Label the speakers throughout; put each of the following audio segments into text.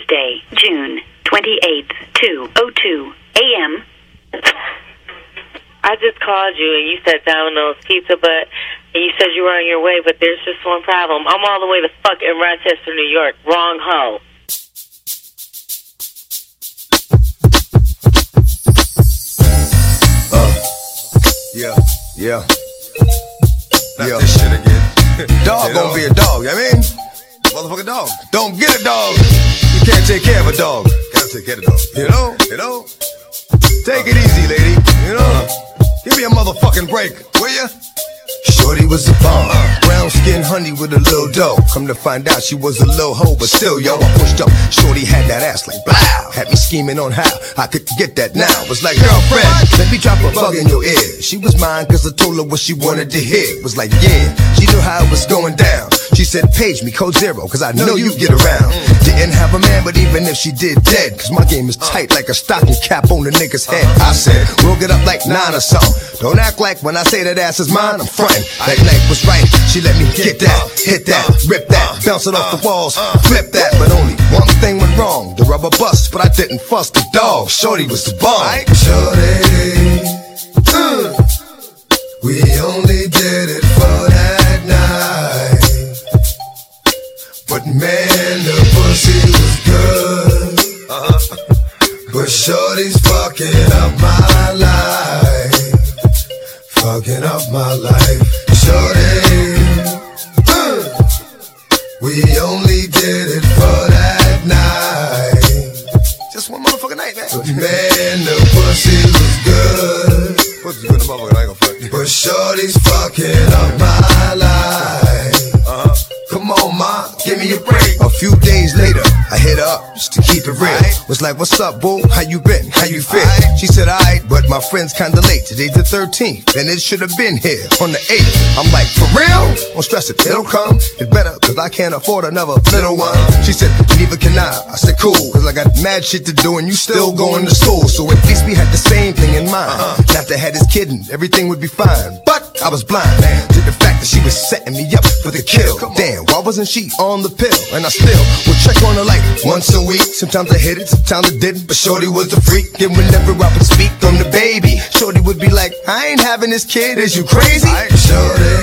Speaker 1: Thursday, June 28th, 2:02 a.m.
Speaker 2: I just called you and you said Domino's Pizza, and you said you were on your way, but there's just one problem. I'm all the way to fucking Rochester, New York. Wrong hoe.
Speaker 3: Yeah. Not this shit again. Dog gonna be a dog, you know what I mean? Motherfucking dog. Don't get a dog. You can't take care of a dog. Gotta take care of a dog. You know? Take it easy, lady. You know? Give me a motherfucking break, will ya? Shorty was a bomb, brown skin honey with a little dough. Come to find out she was a little hoe, but still, yo, I pushed up. Shorty had that ass like blow. Had me scheming on how I could get that now. Was like, girlfriend, let me drop a bug in your ear. She was mine cause I told her what she wanted to hear. Was like, yeah, she knew how it was going down. She said, page me, code 0, cause I know you get around. Didn't have a man, but even if she did, dead. Cause my game is tight like a stocking cap on the nigga's head. I said, we'll get up like 9 or something. Don't act like when I say that ass is mine, I'm frontin'. That night was right, she let me get that, hit that, rip that, bounce it off the walls, flip that. But only one thing went wrong, the rubber bust, but I didn't fuss the dog. Shorty was the bomb. Shorty, we only did it for that night. But man, the pussy was good. But shorty's fucking up my life. Fucking up my life. Shorty, we only did it for that night. Just one motherfucking night, man. But man, the pussy was good. Pussy's good, the motherfucker, I ain't gonna fuck. But shorty's fucking up my life. Come on, ma, give me a break. A few days later, I hit her up just to keep it real. Was like, what's up, boo? How you been? How you feel? She said, alright, but my friend's kinda late. Today's the 13th, and it should have been here on the 8th. I'm like, for real? Don't stress it, it'll come. It's better, cause I can't afford another little one. She said, neither can I. I said, cool, cause I got mad shit to do, and you still going to school. So at least we had the same thing in mind. Not to have this kid and everything would be fine. But I was blind to the fact that she was setting me up for the kill. Damn, why wasn't she on the pill? And I still would check on her like once a week. Sometimes I hit it, sometimes I didn't. But shorty was a freak. And whenever I would speak on the baby, shorty would be like, I ain't having this kid, is you crazy? Shorty,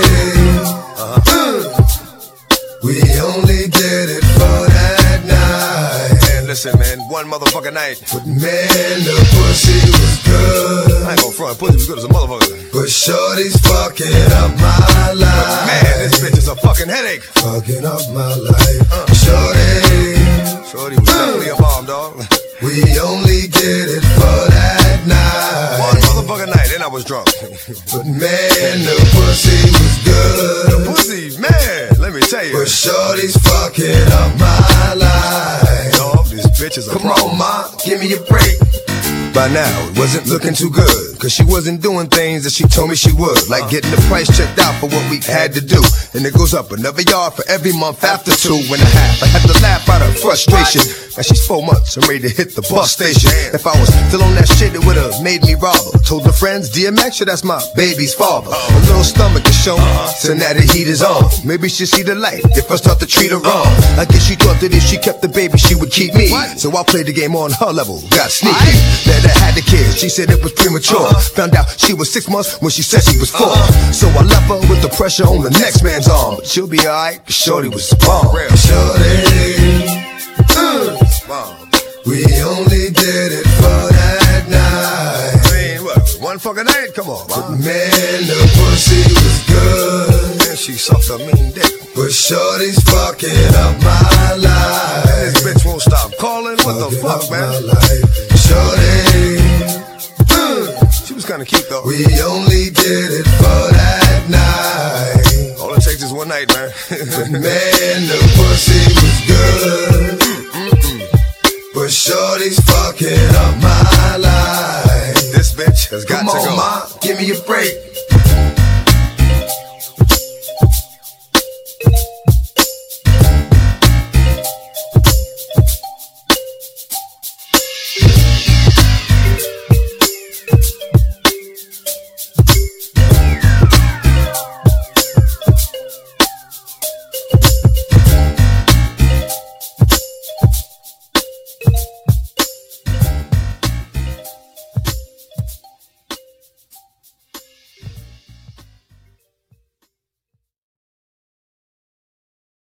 Speaker 3: we only did it for that night. Man, listen, man, one motherfucking night. But man, the pussy was good. I ain't gon' front, pussy was good as a motherfucker. But shorty's fucking up my life. But man, this bitch is a fucking headache. Fucking up my life. Shorty was definitely a bomb, dog. We only did it for that night. One motherfucking night, and I was drunk. But man, the pussy was good. The pussy, man, let me tell you. But shorty's fucking up my life. Dog, this bitch is a problem. Come on, ma, give me a break. By now, it wasn't looking too good, cause she wasn't doing things that she told me she would, like getting the price checked out for what we had to do. And it goes up another yard for every month after 2.5. I had to laugh out of frustration. Now she's 4 months and ready to hit the bus station. If I was still on that shit, it would've made me rob her. Told her friends, DMX, sure, that's my baby's father. A little stomach to show, so now the heat is on. Maybe she'll see the light if I start to treat her wrong. I guess she thought that if she kept the baby, she would keep me. So I played the game on her level, got sneaky. Let her have the kids, she said it was premature. Found out she was 6 months when she said she was 4. So I left her with the pressure on the next man's arm. But she'll be alright, cause shorty was bomb. Shorty, we only did it for that night. I mean, what, one fucking night? Come on, but man, the pussy was good. And she sucked a mean dick. But shorty's fucking up my life. This bitch won't stop calling. What the fuck, man? Shorty, she was kinda cute though. We only did it for that night. All it takes is one night, man. But man, the pussy was good. But shorty's fucking up my life. This bitch has got to go. Come on, ma, give me a break.